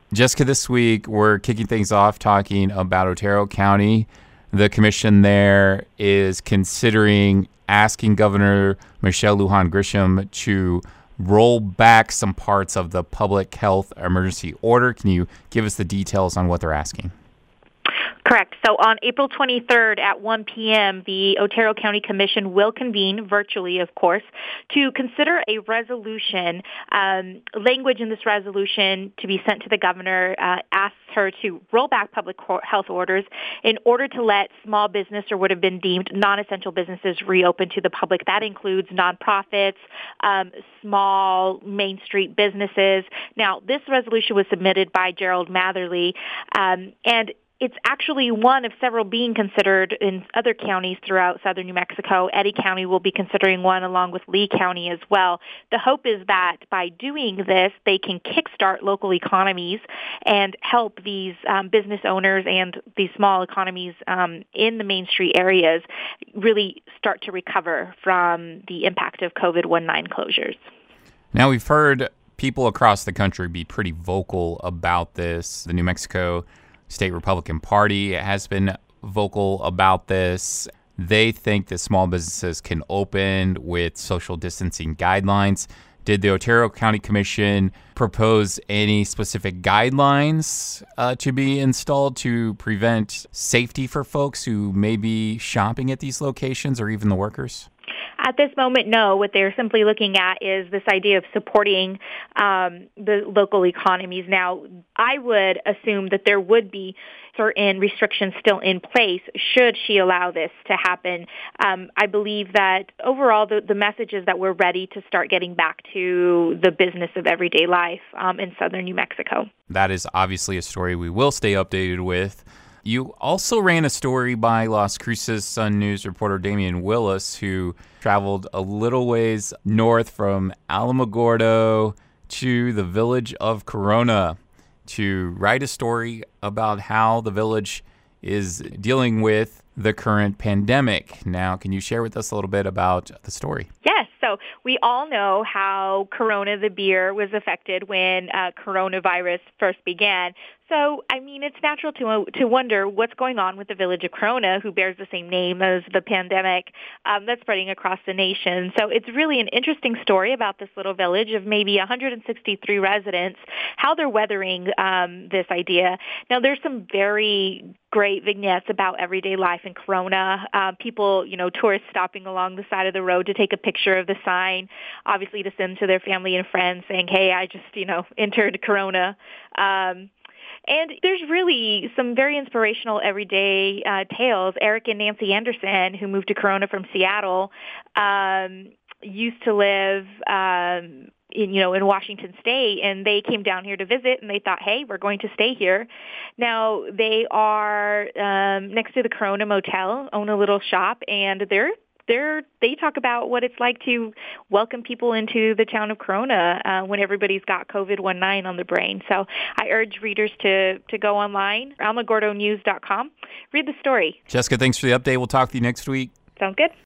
Jessica, this week we're kicking things off talking about Otero County. The commission there is considering asking Governor Michelle Lujan Grisham to roll back some parts of the public health emergency order. Can you give us the details on what they're asking? Correct. So on April 23rd at 1 p.m., the Otero County Commission will convene virtually, of course, to consider a resolution. Language in this resolution to be sent to the governor asks her to roll back public health orders in order to let small business or would have been deemed non-essential businesses reopen to the public. That includes nonprofits, small Main Street businesses. Now, this resolution was submitted by Gerald Matherly, and it's actually one of several being considered in other counties throughout southern New Mexico. Eddy County will be considering one along with Lee County as well. The hope is that by doing this, they can kickstart local economies and help these business owners and these small economies in the Main Street areas really start to recover from the impact of COVID-19 closures. Now, we've heard people across the country be pretty vocal about this. The New Mexico State Republican Party has been vocal about this. They think that small businesses can open with social distancing guidelines. Did the Otero County Commission propose any specific guidelines to be installed to prevent safety for folks who may be shopping at these locations or even the workers? At this moment, no. What they're simply looking at is this idea of supporting the local economies. Now, I would assume that there would be certain restrictions still in place should she allow this to happen. I believe that overall the message is that we're ready to start getting back to the business of everyday life in southern New Mexico. That is obviously a story we will stay updated with. You also ran a story by Las Cruces Sun News reporter Damian Willis, who traveled a little ways north from Alamogordo to the village of Corona to write a story about how the village is dealing with the current pandemic. Now, can you share with us a little bit about the story? Yes. So we all know how Corona, the beer, was affected when coronavirus first began. So, I mean, it's natural to wonder what's going on with the village of Corona, who bears the same name as the pandemic that's spreading across the nation. So it's really an interesting story about this little village of maybe 163 residents, how they're weathering this idea. Now, there's some very great vignettes about everyday life in Corona. People, tourists stopping along the side of the road to take a picture of the sign, obviously to send to their family and friends saying, hey, I just, entered Corona. And there's really some very inspirational everyday tales. Eric and Nancy Anderson, who moved to Corona from Seattle, used to live in Washington State, and they came down here to visit, and they thought, hey, we're going to stay here. Now, they are next to the Corona Motel, own a little shop, and they talk about what it's like to welcome people into the town of Corona when everybody's got COVID-19 on the brain. So I urge readers to go online, alamogordonews.com, read the story. Jessica, thanks for the update. We'll talk to you next week. Sounds good.